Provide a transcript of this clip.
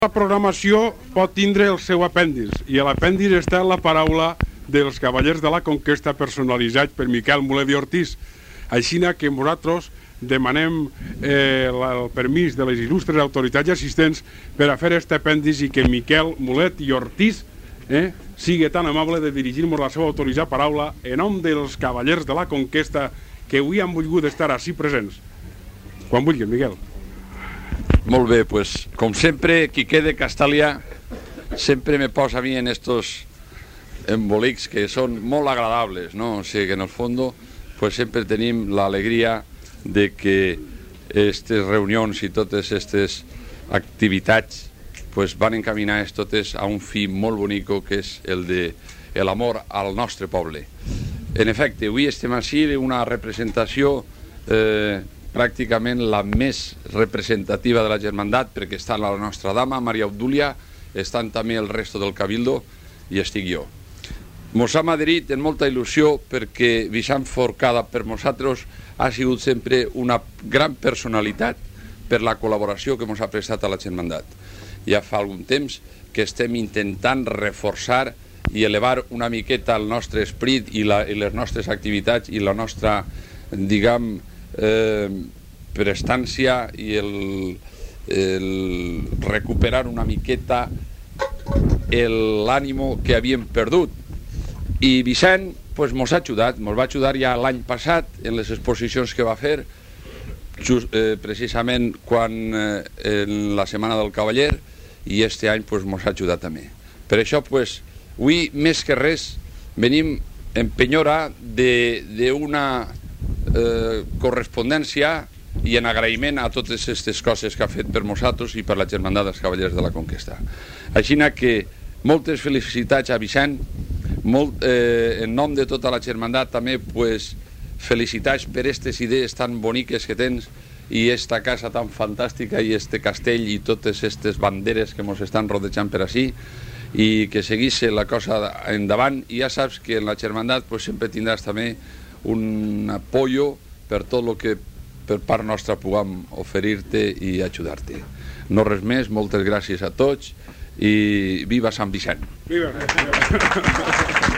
La programació pot tindre el seu apèndix, i a l'apèndix està la paraula dels Cavallers de la Conquesta personalitzats per Miquel Mulet i Ortiz. Així que nosaltres demanem el permís de les il·lustres autoritats assistents per a fer aquest apèndix i que Miquel Mulet i Ortiz sigui tan amable de dirigir-nos la seva autoritzada paraula en nom dels Cavallers de la Conquesta que avui han volgut estar així presents. Quan vulguin, Miquel. Molt bé, pues, com sempre, qui quede Castàlia sempre me posa a mi en estos embolics que són molt agradables, ¿no? O sigui que en el fondo pues sempre tenim l'alegria de que aquestes reunions i totes aquestes activitats pues van encaminades totes a un fi molt bonico que és el de l'amor al nostre poble. En efecte, avui estem així una representació pràcticament la més representativa de la germandat, perquè està la nostra dama, Maria Obdúlia, estan també el resto del cabildo i estic jo. Mos hem adherit en molta il·lusió perquè Vicent Forcada per nosaltres ha sigut sempre una gran personalitat per la col·laboració que ens ha prestat a la germandat. Ja fa algun temps que estem intentant reforçar i elevar una miqueta el nostre esperit i les nostres activitats i la nostra, diguem, prestància i el recuperar una miqueta l'ànimo que havíem perdut. I Vicent mos ha ajudat, mos va ajudar ja l'any passat en les exposicions que va fer, precisament quan en la Setmana del Cavaller, i este any mos ha ajudat també. Per això, avui, més que res, venim en penyora d'una correspondència i en agraïment a totes aquestes coses que ha fet per nosaltres i per la germandat dels Cavallers de la Conquesta. Així que moltes felicitats a Vicent, en nom de tota la germandat també felicitats per aquestes idees tan boniques que tens i esta casa tan fantàstica i este castell i totes aquestes banderes que ens estan rodejant per així, i que seguís la cosa endavant. I ja saps que en la germandat sempre tindràs també un apoyo per tot el que per part nostra puguem oferir-te i ajudar-te. No res més, moltes gràcies a tots i viva Sant Vicent. Viva!